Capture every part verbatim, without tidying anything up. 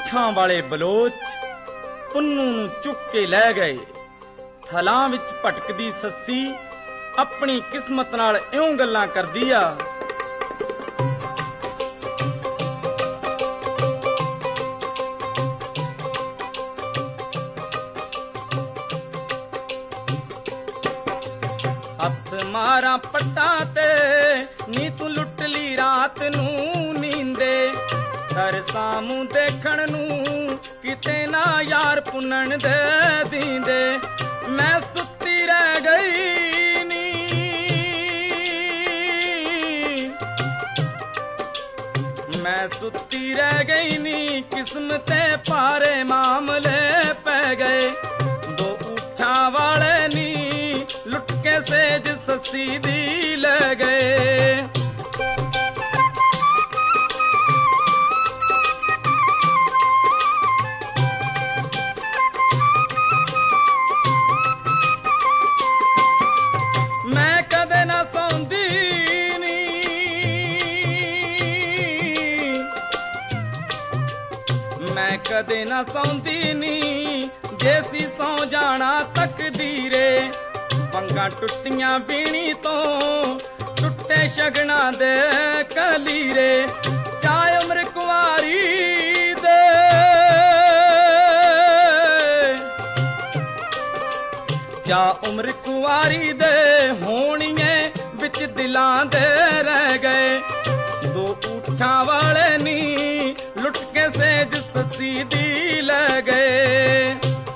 ਊਠਾਂ वाले बलोच पुन्नू नूं चुक के लै गए। थलां विच भटकदी सस्सी अपनी किस्मत नाल इउं गल्लां करदी आ। हथ मारा पट्टा ते नी तू लुट ली रात नूं नींदे, तरसा मूं देखण नूं किते ना यार पुनन दे दींदे। मैं सुती रह गई नी मैं सुती रह गई नी किस्मते पारे मामले पै गए। दो ऊठा वाले नी लुट के सेज सस्सी दी ले गए। मैं कदे ना सौंदी नी मैं कदे ना सौंदी नी जैसी सौ जाना तकदीरे। वंगा टुटियां बीणी तो टुटे शगना दे कलीरे। चाहे उम्र कुआरी दे चा उम्र कुआरी दे होणिए विच दिलां दे रह गए। दो ऊठा वाले नी लुट के सेज सस्सी दी ले गए।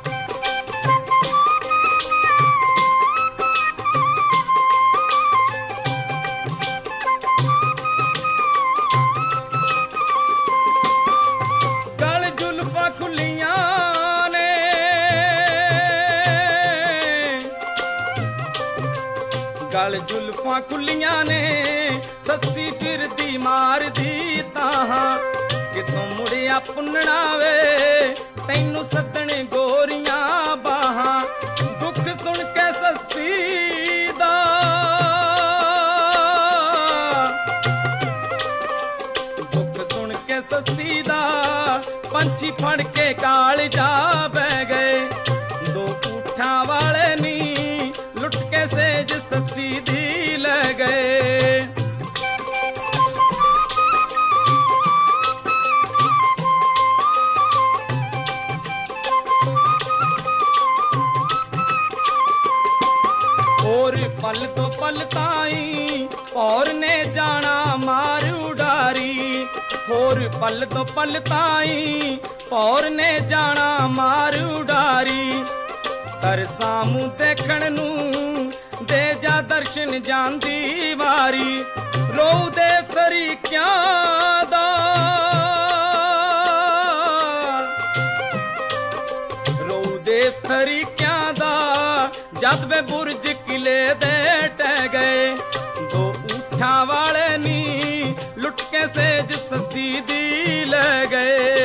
गल जुल्फां खुलियां ने सस्सी फिरदी मार दी ताहां। कितों मुड़िया पुन्नना वे तैनू सदने गोरियां बाहां। दुख सुन के सस्सी दा दुख सुन के सस्सी दा पंछी फड़ के काल जा बह गए। दो ऊठा वाले नी लुट के सेज सस्सी दी ले गए। और पल तो पल ताई और ने जाना मार उडारी। और पल तो पल ताई और ने जाना मार उडारी। तरसा मूं देखण नूं दे जा दर्शन जांदी वारी। रो दे फरीकियां दा रो दे फरीकियां दा जद वे बुरज किले दे टह गए। दो ऊठा वाले नी लुट के सेज सस्सी दी ले गए।